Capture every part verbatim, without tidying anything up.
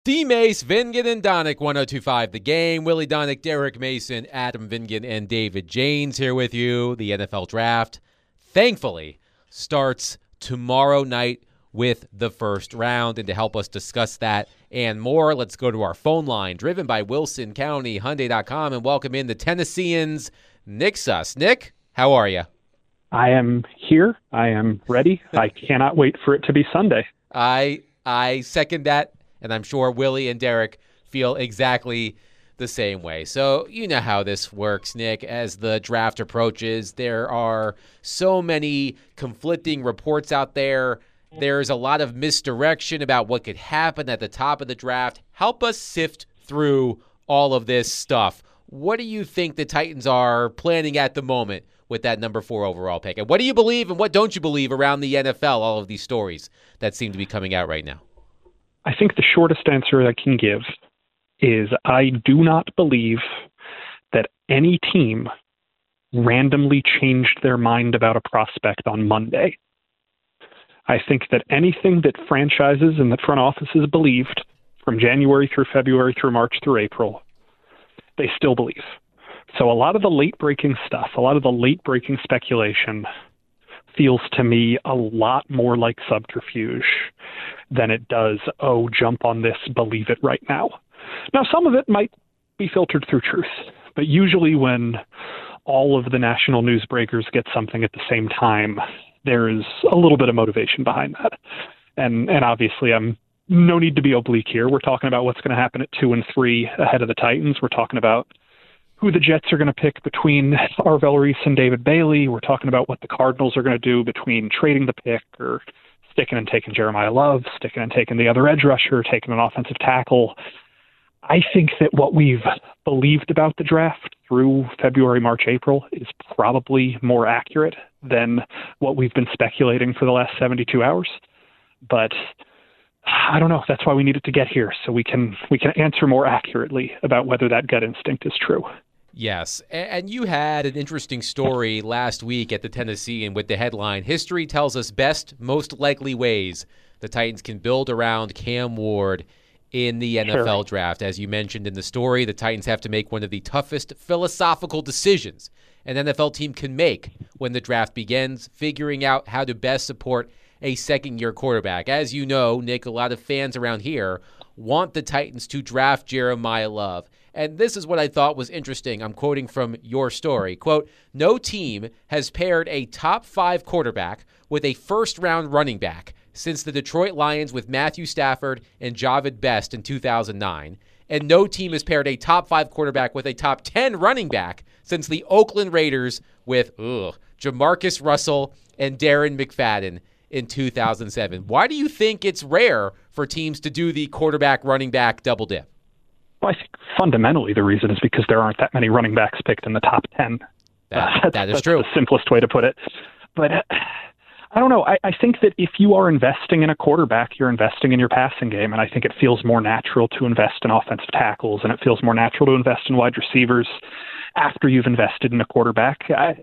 D. Mace, Vingan, and Donick, one oh two point five The Game. Willie Donick, Derek Mason, Adam Vingan, and David Janes here with you. The N F L Draft, thankfully, starts tomorrow night with the first round. And to help us discuss that and more, let's go to our phone line, driven by Wilson County Hyundai dot com, and welcome in the Tennesseans, Nick Suss. Nick, how are you? I am here. I am ready. I cannot wait for it to be Sunday. I I second that. And I'm sure Willie and Derek feel exactly the same way. So you know how this works, Nick. As the draft approaches, there are so many conflicting reports out there. There's a lot of misdirection about what could happen at the top of the draft. Help us sift through all of this stuff. What do you think the Titans are planning at the moment with that number four overall pick? And what do you believe and what don't you believe around the N F L, all of these stories that seem to be coming out right now? I think the shortest answer I can give is I do not believe that any team randomly changed their mind about a prospect on Monday. I think that anything that franchises and that front offices believed from January through February through March through April, they still believe. So a lot of the late-breaking stuff, a lot of the late-breaking speculation feels to me a lot more like subterfuge than it does, oh, jump on this, believe it right now. Now, some of it might be filtered through truth, but usually when all of the national newsbreakers get something at the same time, there is a little bit of motivation behind that. And and obviously, I'm no need to be oblique here. We're talking about what's going to happen at two and three ahead of the Titans. We're talking about who the Jets are going to pick between Arvell Reese and David Bailey. We're talking about what the Cardinals are going to do between trading the pick or sticking and taking Jeremiah Love, sticking and taking the other edge rusher, taking an offensive tackle. I think that what we've believed about the draft through February, March, April is probably more accurate than what we've been speculating for the last seventy-two hours. But I don't know. That's why we needed to get here, so we can we can answer more accurately about whether that gut instinct is true. Yes, and you had an interesting story last week at the Tennessean with the headline, "History tells us best, most likely ways the Titans can build around Cam Ward in the N F L Sure. draft." As you mentioned in the story, the Titans have to make one of the toughest philosophical decisions an N F L team can make when the draft begins, figuring out how to best support a second-year quarterback. As you know, Nick, a lot of fans around here want the Titans to draft Jeremiah Love. And this is what I thought was interesting. I'm quoting from your story. Quote, "No team has paired a top five quarterback with a first-round running back since the Detroit Lions with Matthew Stafford and Javid Best in two thousand nine. And no team has paired a top five quarterback with a top ten running back since the Oakland Raiders with ugh, Jamarcus Russell and Darren McFadden in two thousand seven. Why do you think it's rare for teams to do the quarterback running back double dip? Well, I think fundamentally the reason is because there aren't that many running backs picked in the top ten. That, uh, that's, that is that's true. the simplest way to put it. But uh, I don't know. I, I think that if you are investing in a quarterback, you're investing in your passing game. And I think it feels more natural to invest in offensive tackles, and it feels more natural to invest in wide receivers after you've invested in a quarterback. I,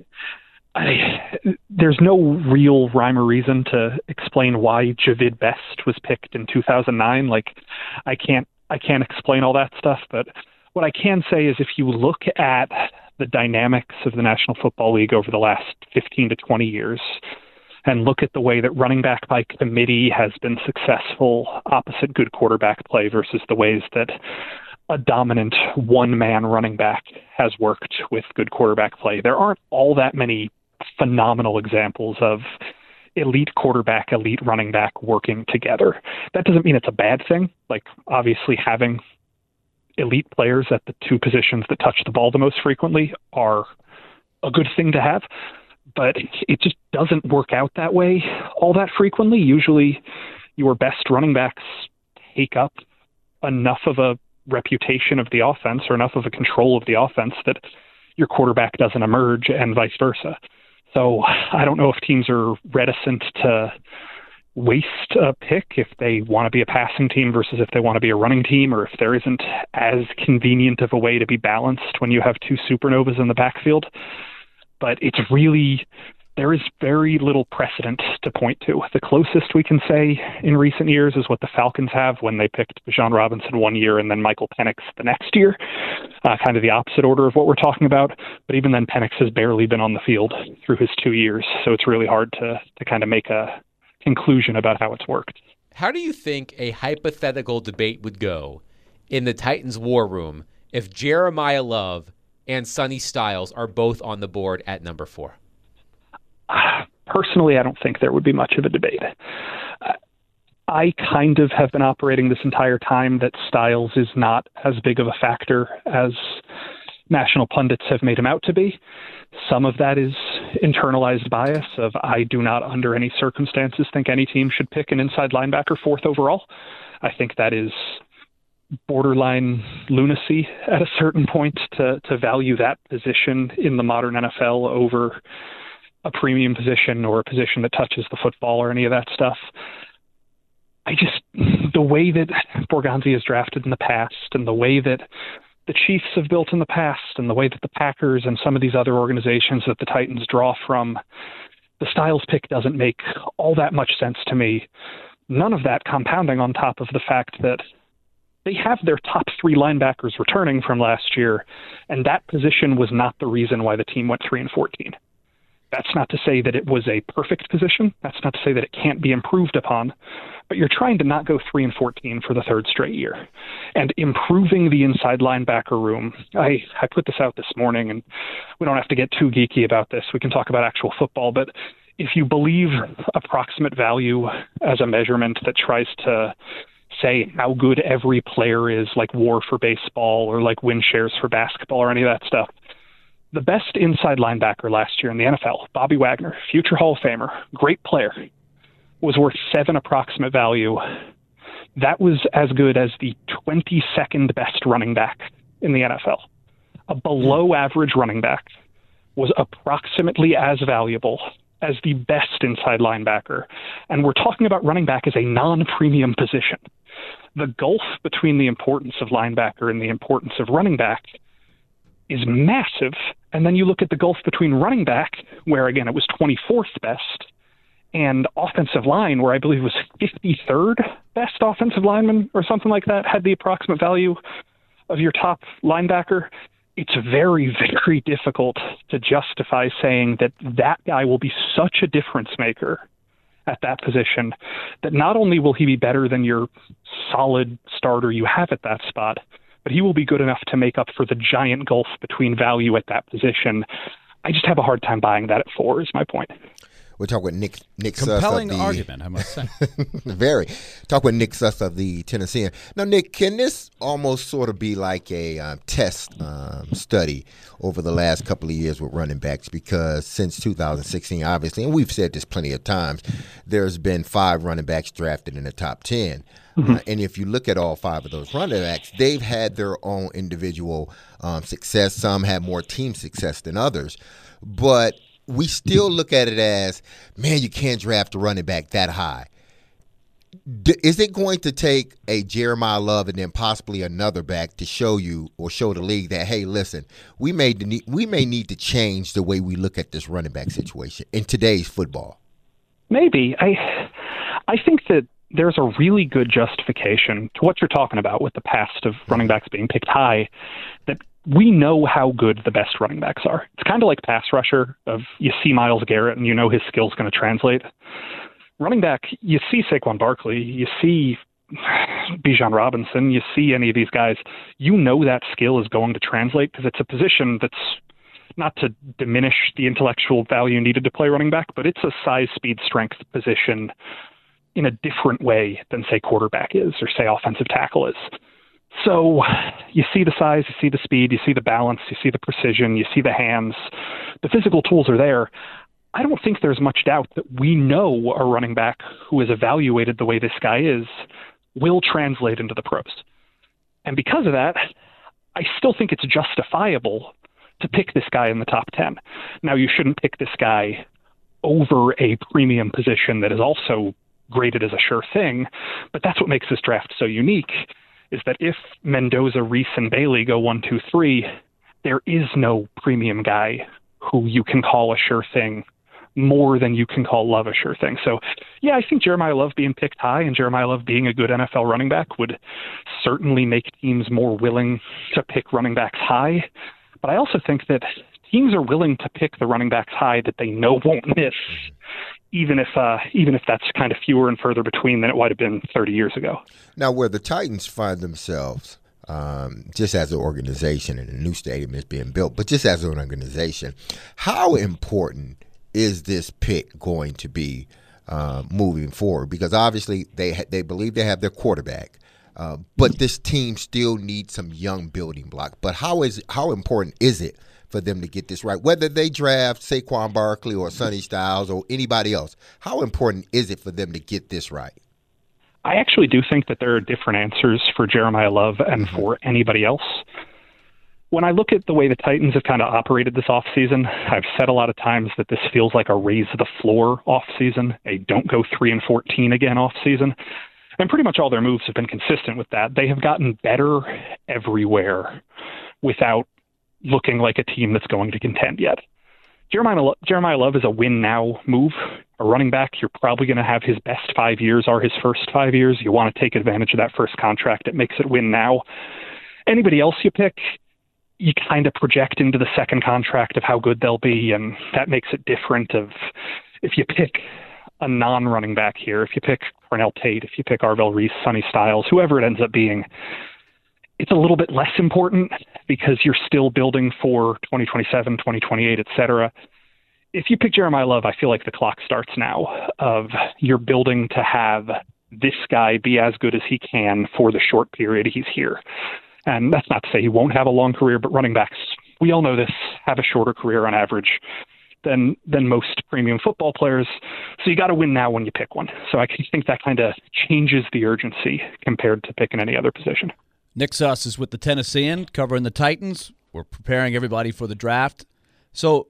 I, there's no real rhyme or reason to explain why Javid Best was picked in two thousand nine. Like, I can't I can't explain all that stuff, but what I can say is if you look at the dynamics of the National Football League over the last fifteen to twenty years and look at the way that running back by committee has been successful opposite good quarterback play versus the ways that a dominant one-man running back has worked with good quarterback play, there aren't all that many phenomenal examples of elite quarterback, elite running back working together. That doesn't mean it's a bad thing. Like, obviously having elite players at the two positions that touch the ball the most frequently are a good thing to have, but it just doesn't work out that way all that frequently. Usually your best running backs take up enough of a reputation of the offense or enough of a control of the offense that your quarterback doesn't emerge, and vice versa. So I don't know if teams are reticent to waste a pick if they want to be a passing team versus if they want to be a running team, or if there isn't as convenient of a way to be balanced when you have two supernovas in the backfield. But it's really there is very little precedent to point to. The closest we can say in recent years is what the Falcons have when they picked Bijan Robinson one year and then Michael Penix the next year, uh, kind of the opposite order of what we're talking about. But even then, Penix has barely been on the field through his two years, so it's really hard to, to kind of make a conclusion about how it's worked. How do you think a hypothetical debate would go in the Titans war room if Jeremiah Love and Sonny Styles are both on the board at number four? Personally, I don't think there would be much of a debate. Uh, I kind of have been operating this entire time that Styles is not as big of a factor as national pundits have made him out to be. Some of that is internalized bias of I do not under any circumstances think any team should pick an inside linebacker fourth overall. I think that is borderline lunacy at a certain point to, to value that position in the modern N F L over a premium position or a position that touches the football or any of that stuff. I just, the way that Borgonzi is drafted in the past and the way that the Chiefs have built in the past and the way that the Packers and some of these other organizations that the Titans draw from, the Styles pick doesn't make all that much sense to me. None of that compounding on top of the fact that they have their top three linebackers returning from last year, and that position was not the reason why the team went three and fourteen. That's not to say that it was a perfect position. That's not to say that it can't be improved upon, but you're trying to not go three and fourteen for the third straight year. And improving the inside linebacker room, I, I put this out this morning, and we don't have to get too geeky about this. We can talk about actual football, but if you believe approximate value as a measurement that tries to say how good every player is, like WAR for baseball or like win shares for basketball or any of that stuff, the best inside linebacker last year in the N F L, Bobby Wagner, future Hall of Famer, great player, was worth seven approximate value. That was as good as the twenty-second best running back in the N F L. A below average running back was approximately as valuable as the best inside linebacker. And we're talking about running back as a non-premium position. The gulf between the importance of linebacker and the importance of running back is massive. And then you look at the gulf between running back, where again it was twenty-fourth best, and offensive line, where I believe it was fifty-third best offensive lineman or something like that, had the approximate value of your top linebacker. It's very, very difficult to justify saying that that guy will be such a difference maker at that position that not only will he be better than your solid starter you have at that spot, but he will be good enough to make up for the giant gulf between value at that position. I just have a hard time buying that at four is my point. We'll talk with Nick Nick Compelling Suss of the, argument, I must say. Very. Talk with Nick Suss of the Tennessean. Now, Nick, can this almost sort of be like a um, test um, study over the last couple of years with running backs? Because since two thousand sixteen, obviously, and we've said this plenty of times, there's been five running backs drafted in the top ten. Mm-hmm. Uh, and if you look at all five of those running backs, they've had their own individual um, success. Some have more team success than others. But we still look at it as, man, you can't draft a running back that high. D- is it going to take a Jeremiah Love and then possibly another back to show you or show the league that, hey, listen, we may, de- we may need to change the way we look at this running back situation in today's football? Maybe. I, I think that there's a really good justification to what you're talking about with the past of running backs being picked high, that we know how good the best running backs are. It's kind of like pass rusher of you see Myles Garrett and you know his skill's going to translate. Running back, you see Saquon Barkley, you see Bijan Robinson, you see any of these guys, you know that skill is going to translate because it's a position that's not to diminish the intellectual value needed to play running back, but it's a size, speed, strength position in a different way than, say, quarterback is or, say, offensive tackle is. So you see the size, you see the speed, you see the balance, you see the precision, you see the hands. The physical tools are there. I don't think there's much doubt that we know a running back who is evaluated the way this guy is will translate into the pros. And because of that, I still think it's justifiable to pick this guy in the top ten. Now, you shouldn't pick this guy over a premium position that is also graded as a sure thing, but that's what makes this draft so unique, is that if Mendoza, Reese, and Bailey go one, two, three, there is no premium guy who you can call a sure thing more than you can call Love a sure thing. So, yeah, I think Jeremiah Love being picked high and Jeremiah Love being a good N F L running back would certainly make teams more willing to pick running backs high. But I also think that teams are willing to pick the running backs high that they know won't miss, even if uh, even if that's kind of fewer and further between than it might have been thirty years ago. Now, where the Titans find themselves, um, just as an organization, and a new stadium is being built, but just as an organization, how important is this pick going to be uh, moving forward? Because obviously they ha- they believe they have their quarterback, uh, but this team still needs some young building block. But how is how important is it for them to get this right? Whether they draft Saquon Barkley or Sonny Styles or anybody else, how important is it for them to get this right? I actually do think that there are different answers for Jeremiah Love and mm-hmm. for anybody else. When I look at the way the Titans have kind of operated this offseason, I've said a lot of times that this feels like a raise the floor offseason, a don't go three and fourteen again offseason. And pretty much all their moves have been consistent with that. They have gotten better everywhere without looking like a team that's going to contend yet. Jeremiah, Lo- Jeremiah Love is a win now move. A running back, you're probably going to have his best five years are his first five years. You want to take advantage of that first contract. It makes it win now. Anybody else you pick, you kind of project into the second contract of how good they'll be, and that makes it different of if you pick a non-running back here, if you pick Cornell Tate, if you pick Arvell Reese, Sonny Styles, whoever it ends up being, it's a little bit less important because you're still building for twenty twenty-seven, twenty twenty-eight, et cetera. If you pick Jeremiah Love, I feel like the clock starts now of you're building to have this guy be as good as he can for the short period he's here. And that's not to say he won't have a long career, but running backs, we all know this, have a shorter career on average than than most premium football players. So you got to win now when you pick one. So I think that kind of changes the urgency compared to picking any other position. Nick Suss is with the Tennessean, covering the Titans. We're preparing everybody for the draft. So,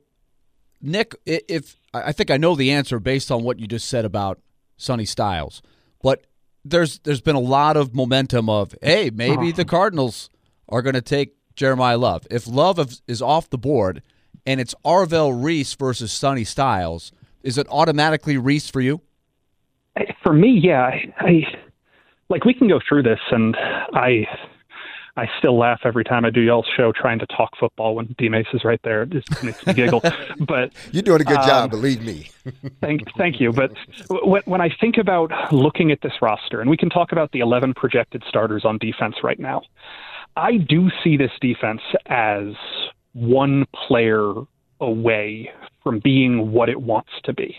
Nick, if I think I know the answer based on what you just said about Sonny Styles, but there's there's been a lot of momentum of, hey, maybe the Cardinals are going to take Jeremiah Love. If Love is off the board and it's Arvell Reese versus Sonny Styles, is it automatically Reese for you? For me, yeah. I, I like we can go through this, and I I still laugh every time I do y'all's show trying to talk football when D-Mace is right there. It just makes me giggle. But you're doing a good um, job, believe me. thank, thank you. But when, when I think about looking at this roster, and we can talk about the eleven projected starters on defense right now, I do see this defense as one player away from being what it wants to be.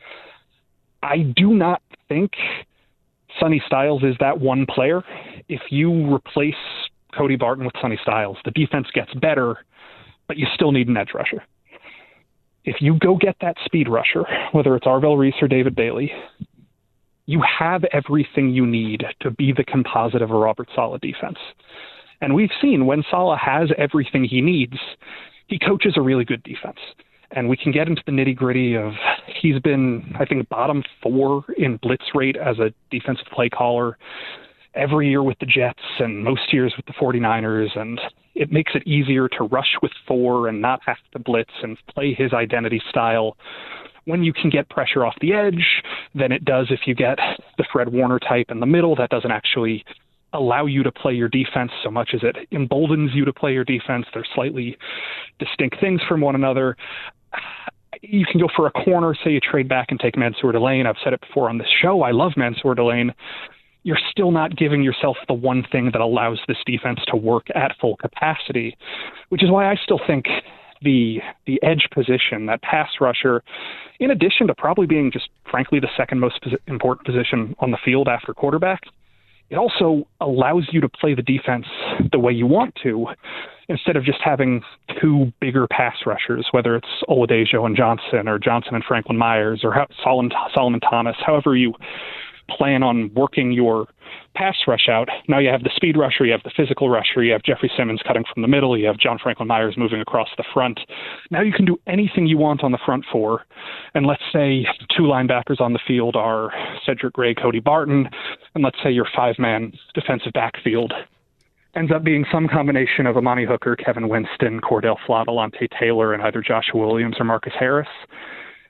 I do not think Sonny Styles is that one player. If you replace Cody Barton with Sonny Styles, the defense gets better, but you still need an edge rusher. If you go get that speed rusher, whether it's Arvell Reese or David Bailey, you have everything you need to be the composite of a Robert Saleh defense. And we've seen when Saleh has everything he needs, he coaches a really good defense. And we can get into the nitty-gritty of he's been, I think, bottom four in blitz rate as a defensive play caller every year with the Jets and most years with the 49ers. And it makes it easier to rush with four and not have to blitz and play his identity style when you can get pressure off the edge than it does if you get the Fred Warner type in the middle. That doesn't actually allow you to play your defense so much as it emboldens you to play your defense. They're slightly distinct things from one another. You can go for a corner, say you trade back and take Mansour Delane. I've said it before on this show. I love Mansour Delane. You're still not giving yourself the one thing that allows this defense to work at full capacity, which is why I still think the the edge position, that pass rusher, in addition to probably being just frankly the second most posi- important position on the field after quarterback, it also allows you to play the defense the way you want to, instead of just having two bigger pass rushers, whether it's Oladejo and Johnson or Johnson and Franklin Myers or how, Solomon, Solomon Thomas, however you plan on working your pass rush out. Now you have the speed rusher, you have the physical rusher, you have Jeffrey Simmons cutting from the middle, you have John Franklin Myers moving across the front. Now you can do anything you want on the front four. And let's say two linebackers on the field are Cedric Gray, Cody Barton, and let's say your five-man defensive backfield ends up being some combination of Amani Hooker, Kevin Winston, Cordell Flott, Alante Taylor, and either Joshua Williams or Marcus Harris.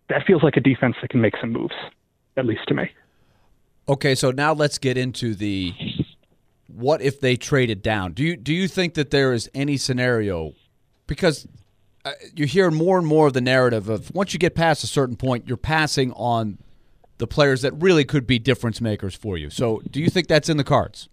that feels like a defense that can make some moves, at least to me. Okay, so now let's get into the what if they traded down. Do you do you think that there is any scenario, because uh, you hear more and more of the narrative of once you get past a certain point, you're passing on the players that really could be difference makers for you. So do you think that's in the cards?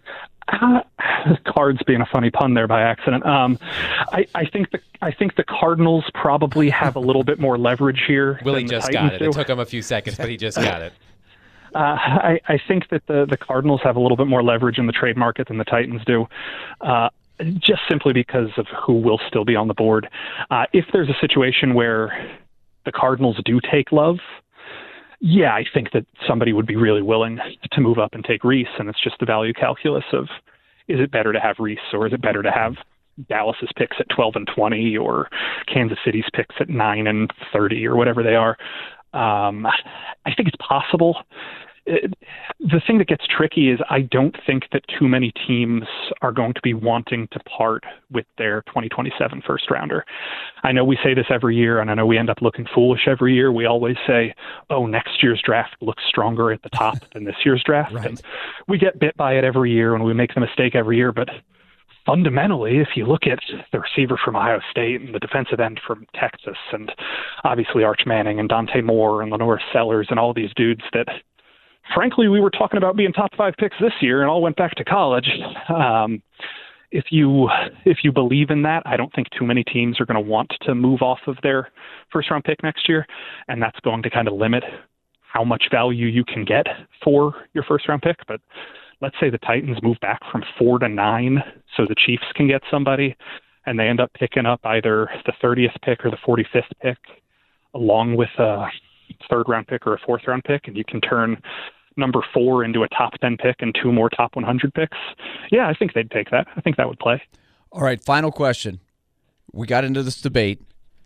Uh, cards being a funny pun there by accident. Um, I, I think the I think the Cardinals probably have a little bit more leverage here. Willie than the just Titans got it. do. It took him a few seconds, but he just got it. Uh, I, I think that the, the Cardinals have a little bit more leverage in the trade market than the Titans do, uh, just simply because of who will still be on the board. Uh, if there's a situation where the Cardinals do take Love, yeah, I think that somebody would be really willing to move up and take Reese, and it's just the value calculus of, is it better to have Reese or is it better to have Dallas's picks at twelve and twenty or Kansas City's picks at nine and thirty or whatever they are. Um, I think it's possible. It, the thing that gets tricky is I don't think that too many teams are going to be wanting to part with their twenty twenty-seven first rounder. I know we say this every year, and I know we end up looking foolish every year. We always say, oh, next year's draft looks stronger at the top than this year's draft. Right. And we get bit by it every year, and we make the mistake every year. But fundamentally, if you look at the receiver from Ohio State and the defensive end from Texas, and obviously Arch Manning and Dante Moore and Lenore Sellers and all these dudes that, frankly, we were talking about being top five picks this year and all went back to college. Um, if you if you believe in that, I don't think too many teams are going to want to move off of their first round pick next year, and that's going to kind of limit how much value you can get for your first round pick. But let's say the Titans move back from four to nine so the Chiefs can get somebody, and they end up picking up either the thirtieth pick or the forty-fifth pick along with a third round pick or a fourth round pick, and you can turn number four into a top ten pick and two more top one hundred picks. Yeah, I think they'd take that. I think that would play. All right, final question. We got into this debate.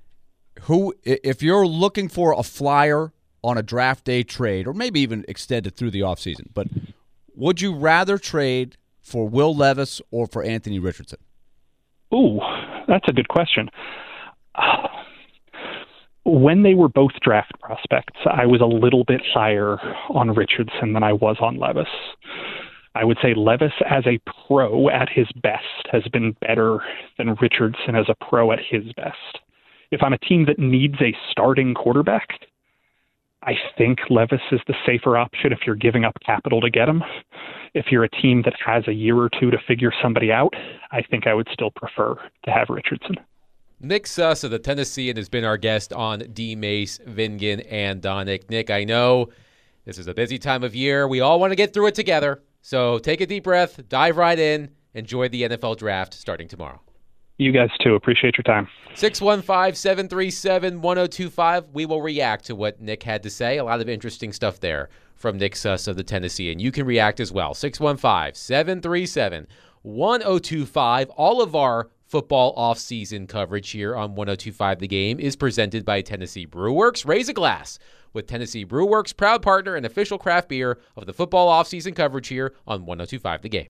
Who, if you're looking for a flyer on a draft day trade, or maybe even extended through the offseason, but would you rather trade for Will Levis or for Anthony Richardson? Ooh, that's a good question. Uh, when they were both draft prospects, I was a little bit higher on Richardson than I was on Levis. I would say Levis as a pro at his best has been better than Richardson as a pro at his best. If I'm a team that needs a starting quarterback, I think Levis is the safer option if you're giving up capital to get him. If you're a team that has a year or two to figure somebody out, I think I would still prefer to have Richardson. Nick Suss of the Tennessean has been our guest on D. Mace, Vingan, and Donick. Nick, I know this is a busy time of year. We all want to get through it together. So take a deep breath, dive right in, enjoy the N F L draft starting tomorrow. You guys too. Appreciate your time. six one five, seven three seven, one oh two five. We will react to what Nick had to say. A lot of interesting stuff there from Nick Suss of the Tennessee. And you can react as well. six one five, seven three seven, one oh two five. All of our football offseason coverage here on one oh two five The Game is presented by Tennessee Brewworks. Raise a glass with Tennessee Brewworks, proud partner and official craft beer of the football offseason coverage here on one oh two five The Game.